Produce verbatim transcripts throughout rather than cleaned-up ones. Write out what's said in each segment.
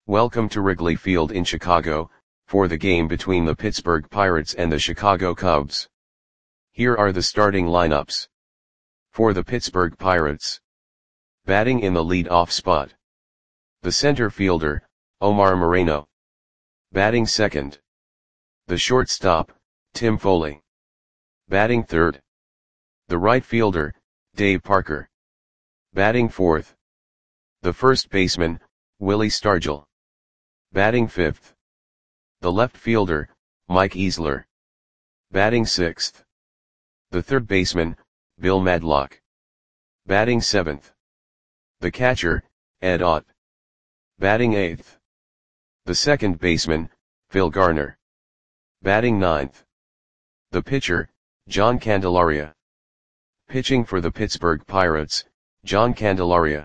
Welcome to Wrigley Field in Chicago, for the game between the Pittsburgh Pirates and the Chicago Cubs. Here are the starting lineups. For the Pittsburgh Pirates. Batting in the lead-off spot. The center fielder, Omar Moreno. Batting second. The shortstop, Tim Foley. Batting third. The right fielder, Dave Parker. Batting fourth. The first baseman, Willie Stargell. Batting fifth. The left fielder, Mike Easler. Batting sixth. The third baseman, Bill Madlock. Batting seventh. The catcher, Ed Ott. Batting eighth. The second baseman, Phil Garner. Batting ninth. The pitcher, John Candelaria. Pitching for the Pittsburgh Pirates, John Candelaria.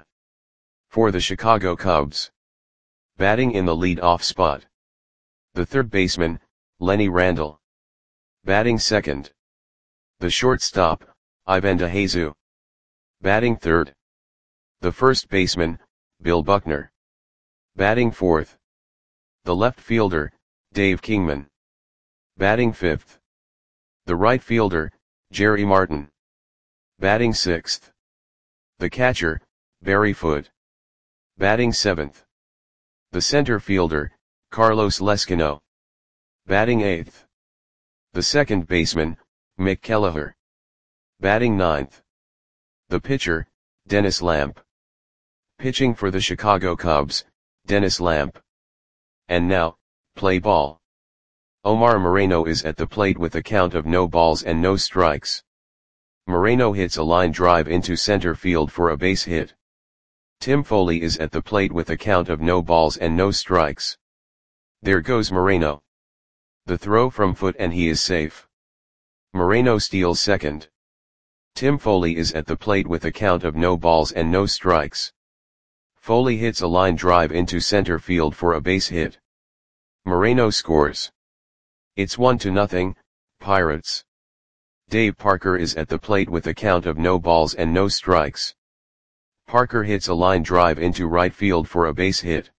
For the Chicago Cubs. Batting in the lead-off spot. The third baseman, Lenny Randle. Batting second. The shortstop, Ivan DeJesus. Batting third. The first baseman, Bill Buckner. Batting fourth. The left fielder, Dave Kingman. Batting fifth. The right fielder, Jerry Martin. Batting sixth. The catcher, Barry Foote. Batting seventh. The center fielder, Carlos Lescano. Batting eighth. The second baseman, Mick Kelleher. Batting ninth. The pitcher, Dennis Lamp. Pitching for the Chicago Cubs, Dennis Lamp. And now, play ball. Omar Moreno is at the plate with a count of no balls and no strikes. Moreno hits a line drive into center field for a base hit. Tim Foley is at the plate with a count of no balls and no strikes. There goes Moreno. The throw from Foote and he is safe. Moreno steals second. Tim Foley is at the plate with a count of no balls and no strikes. Foley hits a line drive into center field for a base hit. Moreno scores. It's one to nothing, Pirates. Dave Parker is at the plate with a count of no balls and no strikes. Parker hits a line drive into right field for a base hit.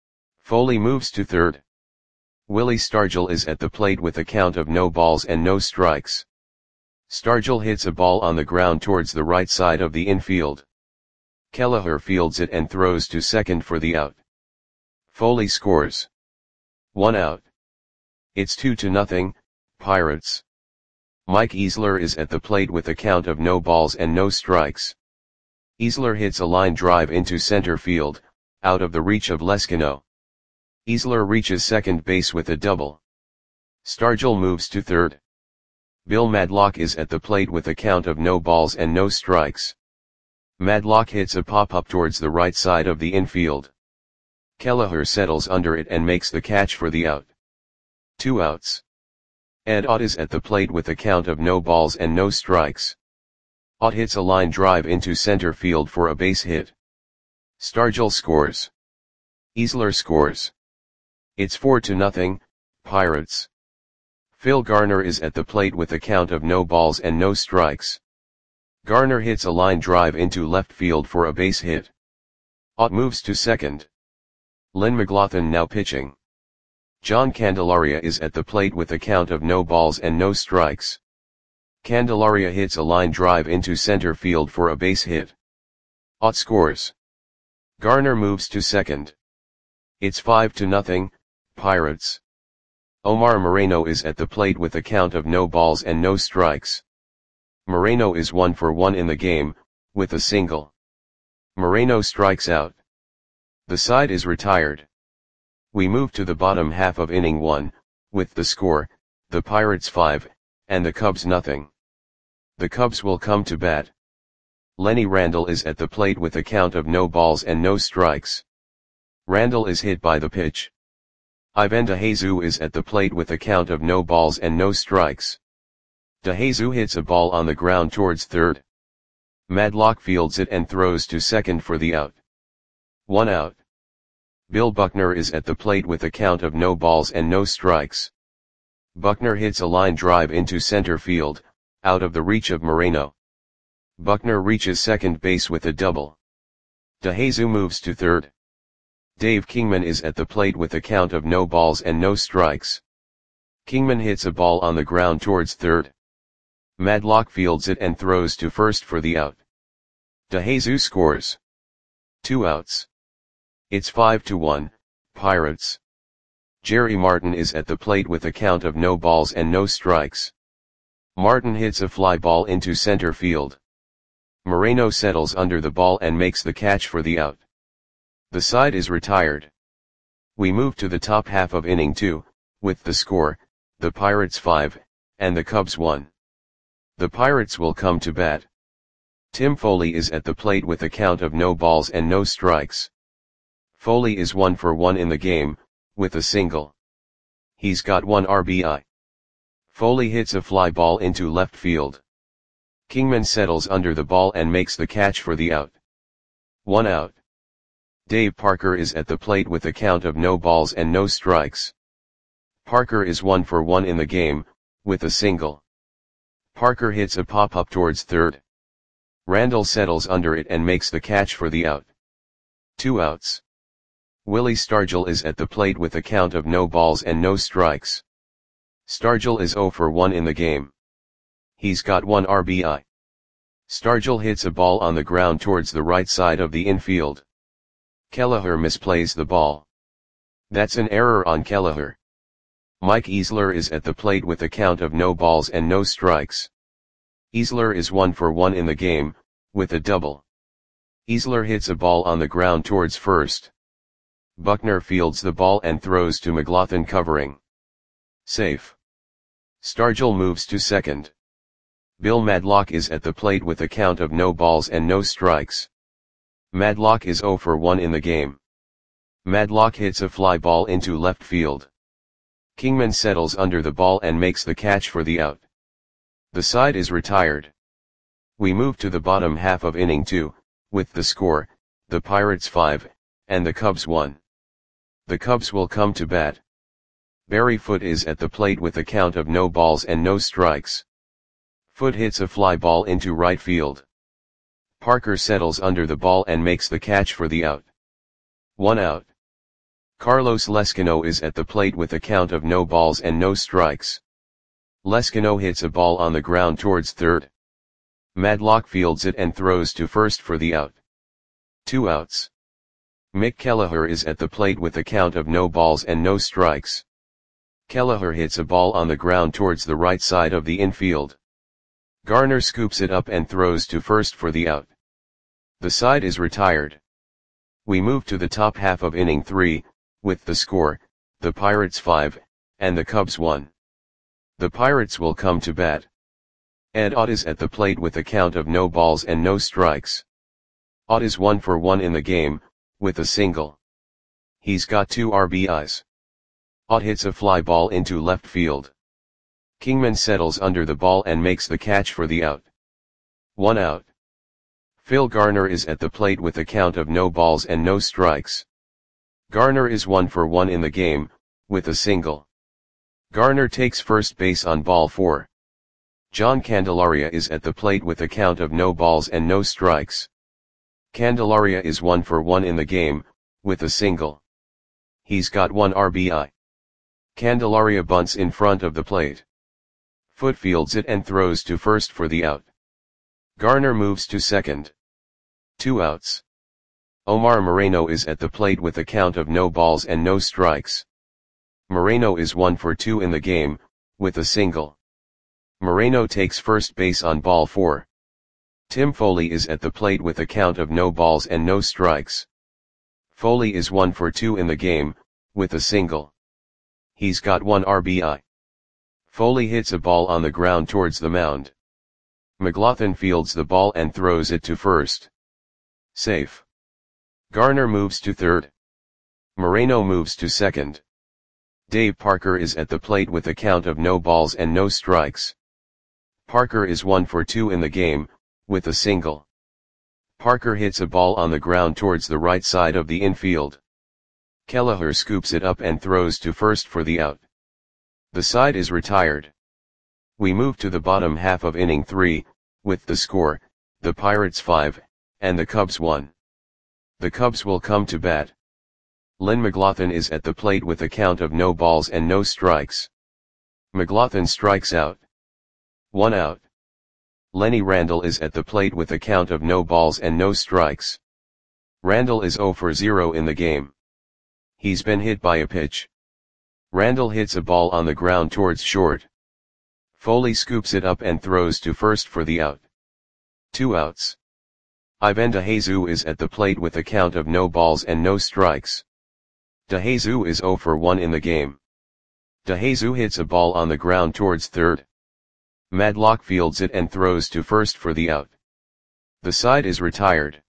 Foley moves to third. Willie Stargell is at the plate with a count of no balls and no strikes. Stargell hits a ball on the ground towards the right side of the infield. Kelleher fields it and throws to second for the out. Foley scores. One out. It's two to nothing, Pirates. Mike Easler is at the plate with a count of no balls and no strikes. Easler hits a line drive into center field, out of the reach of Lescano. Easler reaches second base with a double. Stargell moves to third. Bill Madlock is at the plate with a count of no balls and no strikes. Madlock hits a pop-up towards the right side of the infield. Kelleher settles under it and makes the catch for the out. Two outs. Ed Ott is at the plate with a count of no balls and no strikes. Ott hits a line drive into center field for a base hit. Stargell scores. Easler scores. It's four to nothing, Pirates. Phil Garner is at the plate with a count of no balls and no strikes. Garner hits a line drive into left field for a base hit. Ott moves to second. Len McLaughlin now pitching. John Candelaria is at the plate with a count of no balls and no strikes. Candelaria hits a line drive into center field for a base hit. Ott scores. Garner moves to second. It's five to nothing, Pirates. Omar Moreno is at the plate with a count of no balls and no strikes. Moreno is one for one in the game, with a single. Moreno strikes out. The side is retired. We move to the bottom half of inning one, with the score, the Pirates five, and the Cubs nothing. The Cubs will come to bat. Lenny Randle is at the plate with a count of no balls and no strikes. Randle is hit by the pitch. Ivan DeJesus is at the plate with a count of no balls and no strikes. DeJesus hits a ball on the ground towards third. Madlock fields it and throws to second for the out. One out. Bill Buckner is at the plate with a count of no balls and no strikes. Buckner hits a line drive into center field, out of the reach of Moreno. Buckner reaches second base with a double. DeJesus moves to third. Dave Kingman is at the plate with a count of no balls and no strikes. Kingman hits a ball on the ground towards third. Madlock fields it and throws to first for the out. DeJesus scores. Two outs. It's five to one, Pirates. Jerry Martin is at the plate with a count of no balls and no strikes. Martin hits a fly ball into center field. Moreno settles under the ball and makes the catch for the out. The side is retired. We move to the top half of inning two, with the score, the Pirates five, and the Cubs one. The Pirates will come to bat. Tim Foley is at the plate with a count of no balls and no strikes. Foley is one for one in the game, with a single. He's got one R B I. Foley hits a fly ball into left field. Kingman settles under the ball and makes the catch for the out. One out. Dave Parker is at the plate with a count of no balls and no strikes. Parker is one for one in the game, with a single. Parker hits a pop-up towards third. Randall settles under it and makes the catch for the out. Two outs. Willie Stargell is at the plate with a count of no balls and no strikes. Stargell is zero for one in the game. He's got one R B I. Stargell hits a ball on the ground towards the right side of the infield. Kelleher misplays the ball. That's an error on Kelleher. Mike Easler is at the plate with a count of no balls and no strikes. Easler is one for one in the game, with a double. Easler hits a ball on the ground towards first. Buckner fields the ball and throws to McLaughlin covering. Safe. Stargell moves to second. Bill Madlock is at the plate with a count of no balls and no strikes. Madlock is zero for one in the game. Madlock hits a fly ball into left field. Kingman settles under the ball and makes the catch for the out. The side is retired. We move to the bottom half of inning two, with the score, the Pirates five, and the Cubs one. The Cubs will come to bat. Barry Foote is at the plate with a count of no balls and no strikes. Foote hits a fly ball into right field. Parker settles under the ball and makes the catch for the out. One out. Carlos Lescano is at the plate with a count of no balls and no strikes. Lescano hits a ball on the ground towards third. Madlock fields it and throws to first for the out. Two outs. Mick Kelleher is at the plate with a count of no balls and no strikes. Kelleher hits a ball on the ground towards the right side of the infield. Garner scoops it up and throws to first for the out. The side is retired. We move to the top half of inning three, with the score, the Pirates five, and the Cubs one. The Pirates will come to bat. Ed Ott is at the plate with a count of no balls and no strikes. Ott is one for one in the game, with a single. He's got two R B Is. Ott hits a fly ball into left field. Kingman settles under the ball and makes the catch for the out. One out. Phil Garner is at the plate with a count of no balls and no strikes. Garner is one for one in the game, with a single. Garner takes first base on ball four. John Candelaria is at the plate with a count of no balls and no strikes. Candelaria is one for one in the game, with a single. He's got one R B I. Candelaria bunts in front of the plate. Foote fields it and throws to first for the out. Garner moves to second. Two outs. Omar Moreno is at the plate with a count of no balls and no strikes. Moreno is one for two in the game, with a single. Moreno takes first base on ball four. Tim Foley is at the plate with a count of no balls and no strikes. Foley is one for two in the game, with a single. He's got one R B I. Foley hits a ball on the ground towards the mound. McLaughlin fields the ball and throws it to first. Safe. Garner moves to third. Moreno moves to second. Dave Parker is at the plate with a count of no balls and no strikes. Parker is one for two in the game, with a single. Parker hits a ball on the ground towards the right side of the infield. Kelleher scoops it up and throws to first for the out. The side is retired. We move to the bottom half of inning three, with the score, the Pirates five, and the Cubs one. The Cubs will come to bat. Lynn McLaughlin is at the plate with a count of no balls and no strikes. McLaughlin strikes out. One out. Lenny Randall is at the plate with a count of no balls and no strikes. Randall is zero for zero in the game. He's been hit by a pitch. Randall hits a ball on the ground towards short. Foley scoops it up and throws to first for the out. Two outs. Ivan DeJesus is at the plate with a count of no balls and no strikes. DeJesus is zero for one in the game. DeJesus hits a ball on the ground towards third. Madlock fields it and throws to first for the out. The side is retired.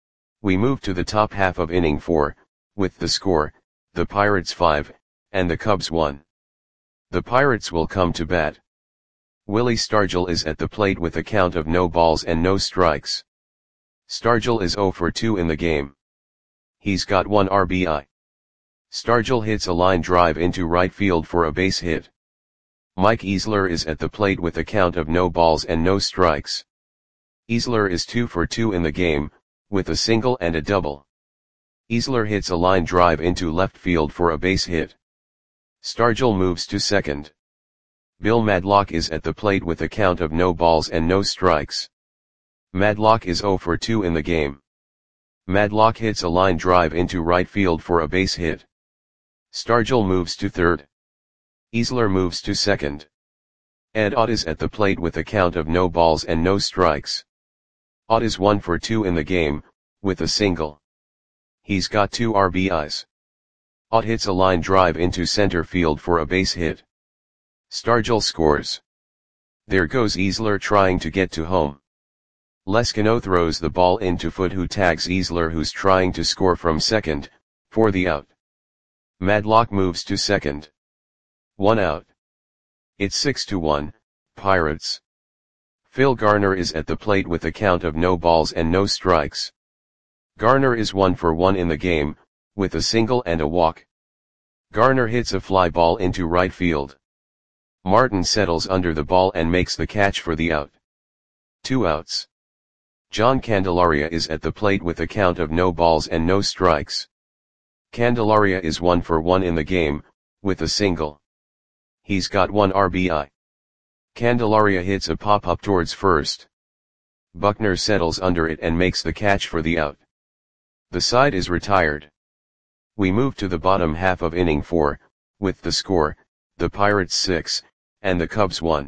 We move to the top half of inning four, with the score, the Pirates five, and the Cubs one. The Pirates will come to bat. Willie Stargell is at the plate with a count of no balls and no strikes. Stargell is zero for two in the game. He's got one R B I. Stargell hits a line drive into right field for a base hit. Mike Easler is at the plate with a count of no balls and no strikes. Easler is two for two in the game, with a single and a double. Easler hits a line drive into left field for a base hit. Stargell moves to second. Bill Madlock is at the plate with a count of no balls and no strikes. Madlock is zero for two in the game. Madlock hits a line drive into right field for a base hit. Stargell moves to third. Easler moves to second. Ed Ott is at the plate with a count of no balls and no strikes. Ott is one for two in the game, with a single. He's got two R B Is. Ott hits a line drive into center field for a base hit. Stargell scores. There goes Easler trying to get to home. Leskino throws the ball into Foot, who tags Easler, who's trying to score from second, for the out. Madlock moves to second. One out. It's six to one, Pirates. Phil Garner is at the plate with a count of no balls and no strikes. Garner is one for one in the game, with a single and a walk. Garner hits a fly ball into right field. Martin settles under the ball and makes the catch for the out. Two outs. John Candelaria is at the plate with a count of no balls and no strikes. Candelaria is one for one in the game, with a single. He's got one R B I. Candelaria hits a pop-up towards first. Buckner settles under it and makes the catch for the out. The side is retired. We move to the bottom half of inning four, with the score, the Pirates six, and the Cubs one.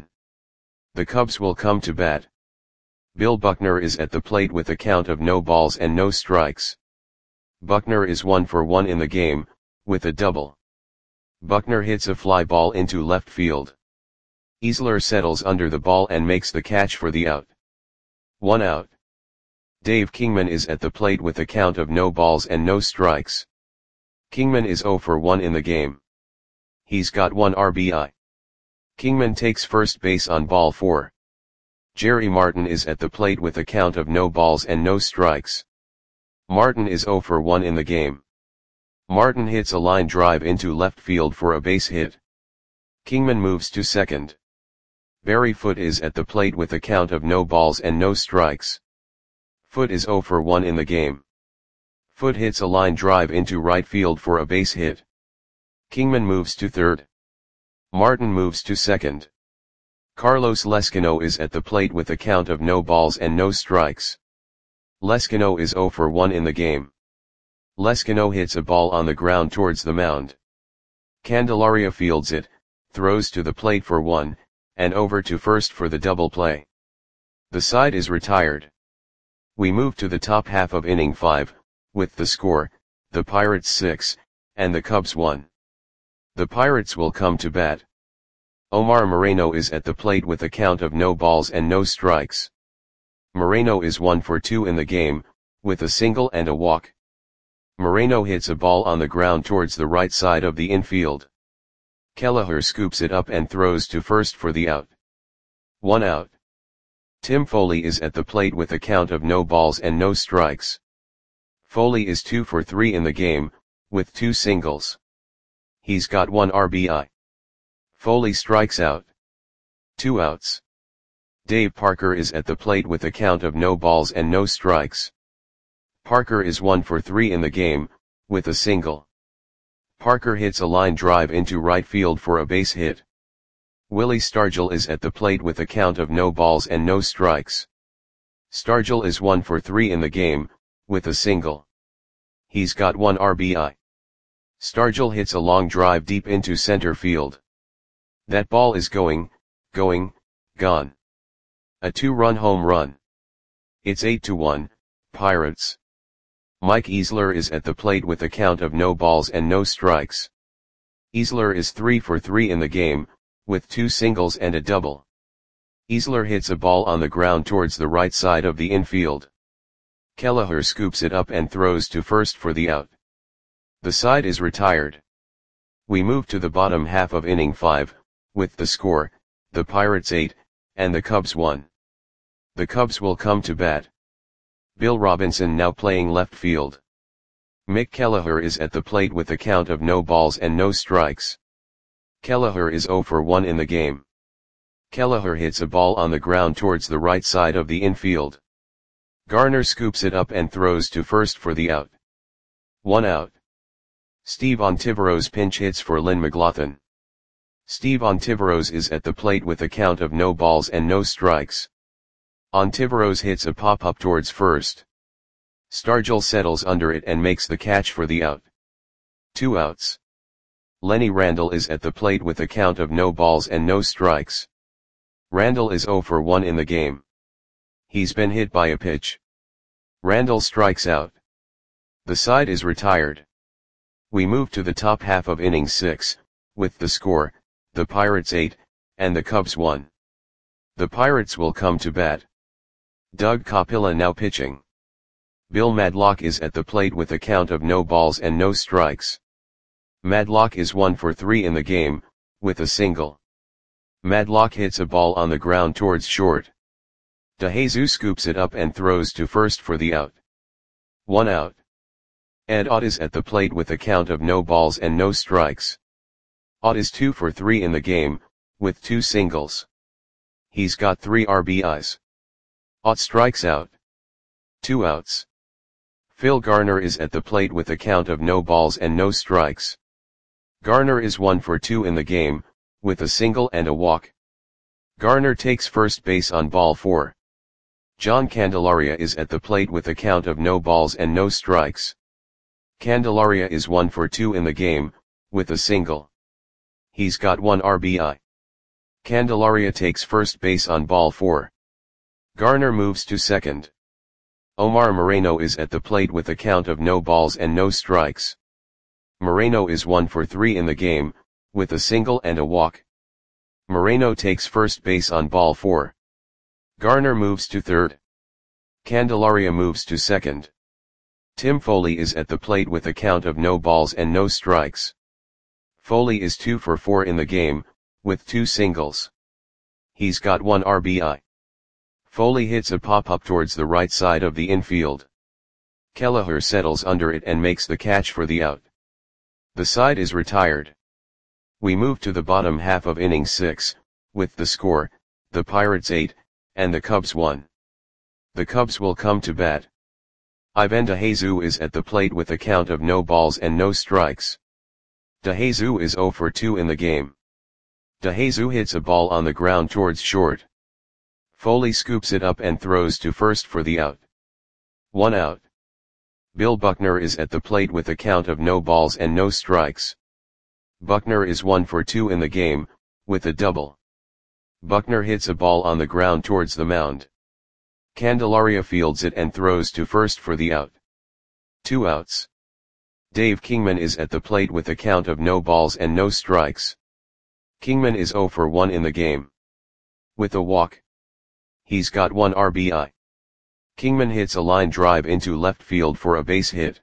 The Cubs will come to bat. Bill Buckner is at the plate with a count of no balls and no strikes. Buckner is one for one in the game, with a double. Buckner hits a fly ball into left field. Easler settles under the ball and makes the catch for the out. One out. Dave Kingman is at the plate with a count of no balls and no strikes. Kingman is zero for one in the game. He's got one R B I. Kingman takes first base on ball four. Jerry Martin is at the plate with a count of no balls and no strikes. Martin is zero for one in the game. Martin hits a line drive into left field for a base hit. Kingman moves to second. Barry Foote is at the plate with a count of no balls and no strikes. Foote is zero for one in the game. Foote hits a line drive into right field for a base hit. Kingman moves to third. Martin moves to second. Carlos Leskino is at the plate with a count of no balls and no strikes. Leskino is zero for one in the game. Leskino hits a ball on the ground towards the mound. Candelaria fields it, throws to the plate for one, and over to first for the double play. The side is retired. We move to the top half of inning five, with the score, the Pirates six, and the Cubs one. The Pirates will come to bat. Omar Moreno is at the plate with a count of no balls and no strikes. Moreno is one for two in the game, with a single and a walk. Moreno hits a ball on the ground towards the right side of the infield. Kelleher scoops it up and throws to first for the out. One out. Tim Foley is at the plate with a count of no balls and no strikes. Foley is two for three in the game, with two singles. He's got one R B I. Foley strikes out. Two outs. Dave Parker is at the plate with a count of no balls and no strikes. Parker is one for three in the game, with a single. Parker hits a line drive into right field for a base hit. Willie Stargell is at the plate with a count of no balls and no strikes. Stargell is one for three in the game, with a single. He's got one R B I. Stargell hits a long drive deep into center field. That ball is going, going, gone. A two-run home run. It's eight to one, Pirates. Mike Easler is at the plate with a count of no balls and no strikes. Easler is three for three in the game, with two singles and a double. Easler hits a ball on the ground towards the right side of the infield. Kelleher scoops it up and throws to first for the out. The side is retired. We move to the bottom half of inning five, with the score, the Pirates eight, and the Cubs one. The Cubs will come to bat. Bill Robinson now playing left field. Mick Kelleher is at the plate with a count of no balls and no strikes. Kelleher is zero for one in the game. Kelleher hits a ball on the ground towards the right side of the infield. Garner scoops it up and throws to first for the out. One out. Steve Ontiveros pinch hits for Lynn McLaughlin. Steve Ontiveros is at the plate with a count of no balls and no strikes. Ontiveros hits a pop-up towards first. Stargell settles under it and makes the catch for the out. Two outs. Lenny Randle is at the plate with a count of no balls and no strikes. Randle is zero for one in the game. He's been hit by a pitch. Randle strikes out. The side is retired. We move to the top half of inning six, with the score, the Pirates eight, and the Cubs one. The Pirates will come to bat. Doug Capilla now pitching. Bill Madlock is at the plate with a count of no balls and no strikes. Madlock is one for three in the game, with a single. Madlock hits a ball on the ground towards short. DeJesus scoops it up and throws to first for the out. One out. Ed Ott is at the plate with a count of no balls and no strikes. Ott is two for three in the game, with two singles. He's got three R B Is. Ott strikes out. Two outs. Phil Garner is at the plate with a count of no balls and no strikes. Garner is one for two in the game, with a single and a walk. Garner takes first base on ball four. John Candelaria is at the plate with a count of no balls and no strikes. Candelaria is one for two in the game, with a single. He's got one R B I. Candelaria takes first base on ball four. Garner moves to second. Omar Moreno is at the plate with a count of no balls and no strikes. Moreno is one for three in the game, with a single and a walk. Moreno takes first base on ball four. Garner moves to third. Candelaria moves to second. Tim Foley is at the plate with a count of no balls and no strikes. Foley is two for four in the game, with two singles. He's got one R B I. Foley hits a pop-up towards the right side of the infield. Kelleher settles under it and makes the catch for the out. The side is retired. We move to the bottom half of inning six, with the score, the Pirates eight, and the Cubs one. The Cubs will come to bat. Ivan DeJesus is at the plate with a count of no balls and no strikes. DeJesus is zero for two in the game. DeJesus hits a ball on the ground towards short. Foley scoops it up and throws to first for the out. One out. Bill Buckner is at the plate with a count of no balls and no strikes. Buckner is one for two in the game, with a double. Buckner hits a ball on the ground towards the mound. Candelaria fields it and throws to first for the out. Two outs. Dave Kingman is at the plate with a count of no balls and no strikes. Kingman is zero for one in the game. With a walk. He's got one R B I. Kingman hits a line drive into left field for a base hit.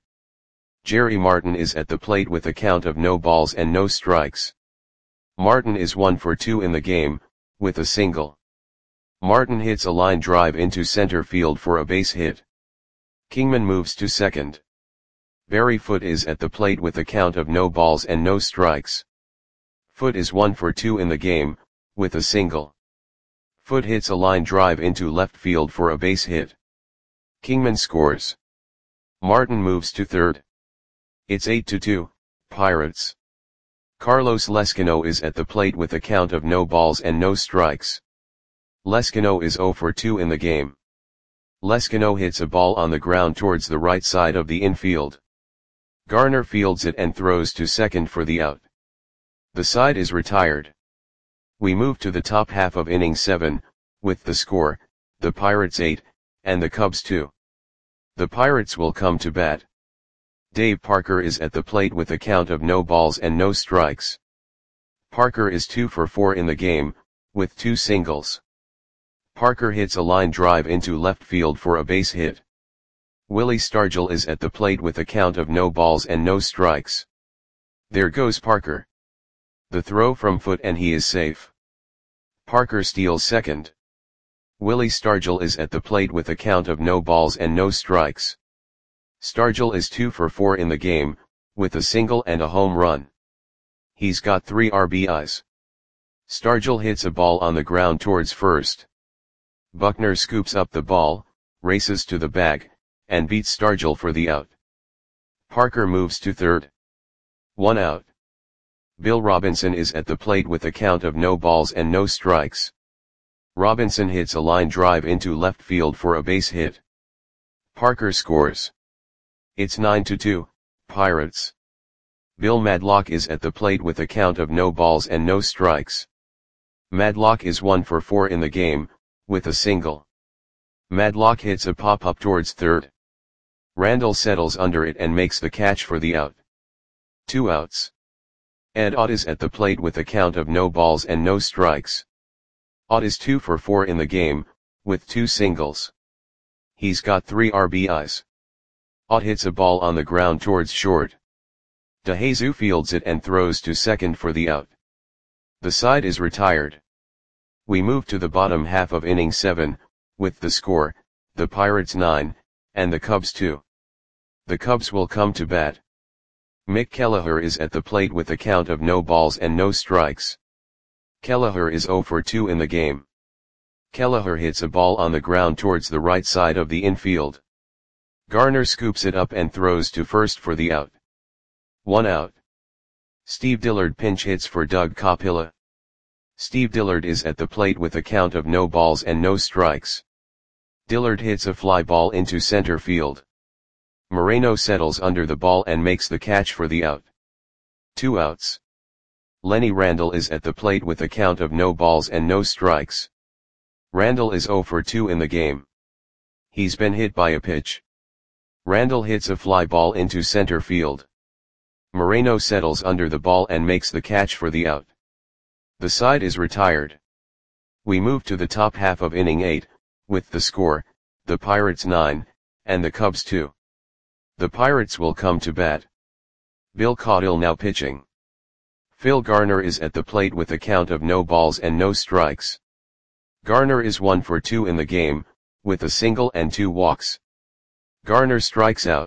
Jerry Martin is at the plate with a count of no balls and no strikes. Martin is one for two in the game, with a single. Martin hits a line drive into center field for a base hit. Kingman moves to second. Barry Foote is at the plate with a count of no balls and no strikes. Foote is one for two in the game, with a single. Foote hits a line drive into left field for a base hit. Kingman scores. Martin moves to third. It's eight to two, Pirates. Carlos Lescano is at the plate with a count of no balls and no strikes. Lescano is zero for two in the game. Lescano hits a ball on the ground towards the right side of the infield. Garner fields it and throws to second for the out. The side is retired. We move to the top half of inning seven, with the score, the Pirates eight, and the Cubs two. The Pirates will come to bat. Dave Parker is at the plate with a count of no balls and no strikes. Parker is two for four in the game, with two singles. Parker hits a line drive into left field for a base hit. Willie Stargell is at the plate with a count of no balls and no strikes. There goes Parker. The throw from foot and he is safe. Parker steals second. Willie Stargell is at the plate with a count of no balls and no strikes. Stargell is two for four in the game, with a single and a home run. He's got three R B Is. Stargell hits a ball on the ground towards first. Buckner scoops up the ball, races to the bag, and beats Stargell for the out. Parker moves to third. One out. Bill Robinson is at the plate with a count of no balls and no strikes. Robinson hits a line drive into left field for a base hit. Parker scores. It's nine to two, Pirates. Bill Madlock is at the plate with a count of no balls and no strikes. Madlock is one for four in the game, with a single. Madlock hits a pop-up towards third. Randall settles under it and makes the catch for the out. Two outs. Ed Ott is at the plate with a count of no balls and no strikes. Ott is two for four in the game, with two singles. He's got three R B Is. Ott hits a ball on the ground towards short. DeJesus fields it and throws to second for the out. The side is retired. We move to the bottom half of inning seven, with the score, the Pirates nine, and the Cubs two. The Cubs will come to bat. Mick Kelleher is at the plate with a count of no balls and no strikes. Kelleher is zero for two in the game. Kelleher hits a ball on the ground towards the right side of the infield. Garner scoops it up and throws to first for the out. One out. Steve Dillard pinch hits for Doug Coppola. Steve Dillard is at the plate with a count of no balls and no strikes. Dillard hits a fly ball into center field. Moreno settles under the ball and makes the catch for the out. Two outs. Lenny Randall is at the plate with a count of no balls and no strikes. Randall is zero for two in the game. He's been hit by a pitch. Randall hits a fly ball into center field. Moreno settles under the ball and makes the catch for the out. The side is retired. We move to the top half of inning eight, with the score, the Pirates nine, and the Cubs two. The Pirates will come to bat. Bill Caudill now pitching. Phil Garner is at the plate with a count of no balls and no strikes. Garner is one for two in the game, with a single and two walks. Garner strikes out.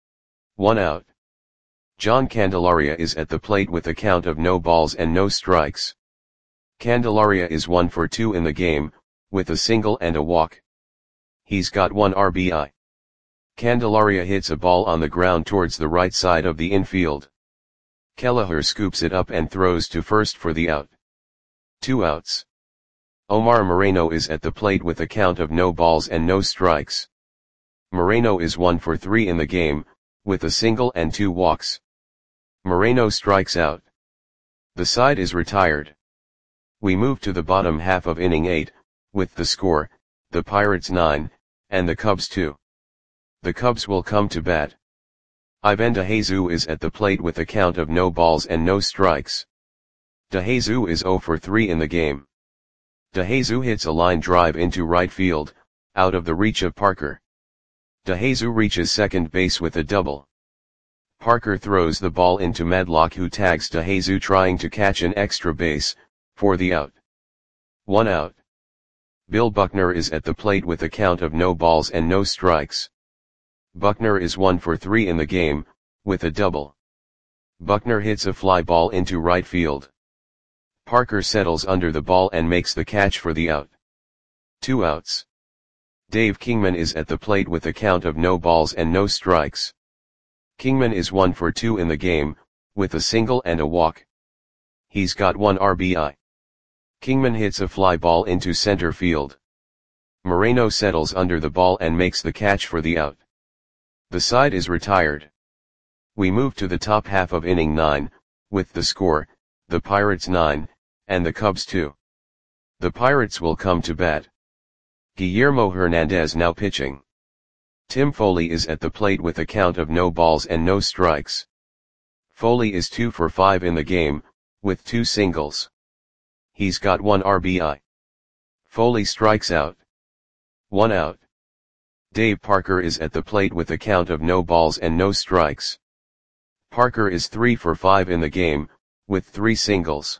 One out. John Candelaria is at the plate with a count of no balls and no strikes. Candelaria is one for two in the game, with a single and a walk. He's got one R B I. Candelaria hits a ball on the ground towards the right side of the infield. Kelleher scoops it up and throws to first for the out. Two outs. Omar Moreno is at the plate with a count of no balls and no strikes. Moreno is one for three in the game, with a single and two walks. Moreno strikes out. The side is retired. We move to the bottom half of inning eight, with the score, the Pirates nine, and the Cubs two. The Cubs will come to bat. Ivan DeJesus is at the plate with a count of no balls and no strikes. DeJesus is zero for three in the game. DeJesus hits a line drive into right field, out of the reach of Parker. DeJesus reaches second base with a double. Parker throws the ball into Madlock, who tags DeJesus trying to catch an extra base, for the out. One out. Bill Buckner is at the plate with a count of no balls and no strikes. Buckner is one for three in the game, with a double. Buckner hits a fly ball into right field. Parker settles under the ball and makes the catch for the out. Two outs. Dave Kingman is at the plate with a count of no balls and no strikes. Kingman is one for two in the game, with a single and a walk. He's got one R B I. Kingman hits a fly ball into center field. Moreno settles under the ball and makes the catch for the out. The side is retired. We move to the top half of inning nine, with the score, the Pirates nine, and the Cubs two. The Pirates will come to bat. Guillermo Hernandez now pitching. Tim Foley is at the plate with a count of no balls and no strikes. Foley is two for five in the game, with two singles. He's got one R B I. Foley strikes out. One out. Dave Parker is at the plate with a count of no balls and no strikes. Parker is three for five in the game, with three singles.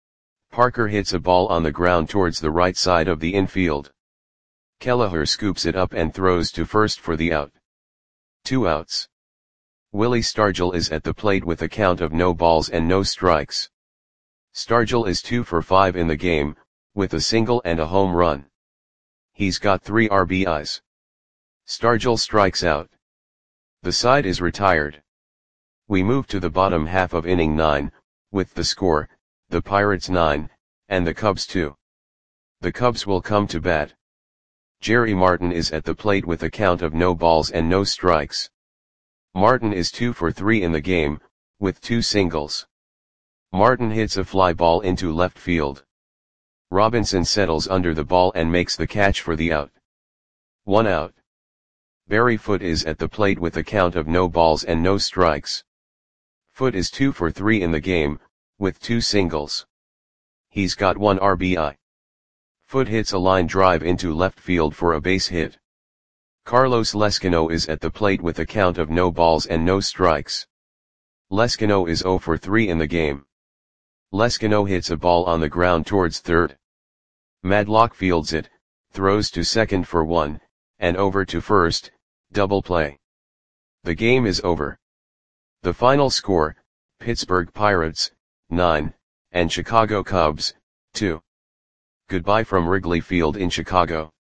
Parker hits a ball on the ground towards the right side of the infield. Kelleher scoops it up and throws to first for the out. Two outs. Willie Stargell is at the plate with a count of no balls and no strikes. Stargell is two for five in the game, with a single and a home run. He's got three R B Is. Stargell strikes out. The side is retired. We move to the bottom half of inning nine, with the score, the Pirates nine, and the Cubs two. The Cubs will come to bat. Jerry Martin is at the plate with a count of no balls and no strikes. Martin is two for three in the game, with two singles. Martin hits a fly ball into left field. Robinson settles under the ball and makes the catch for the out. One out. Barry Foote is at the plate with a count of no balls and no strikes. Foote is two for three in the game, with two singles. He's got one R B I. Foote hits a line drive into left field for a base hit. Carlos Lescano is at the plate with a count of no balls and no strikes. Lescano is zero for three in the game. Lescano hits a ball on the ground towards third. Madlock fields it, throws to second for one, and over to first, double play. The game is over. The final score, Pittsburgh Pirates, nine, and Chicago Cubs, two. Goodbye from Wrigley Field in Chicago.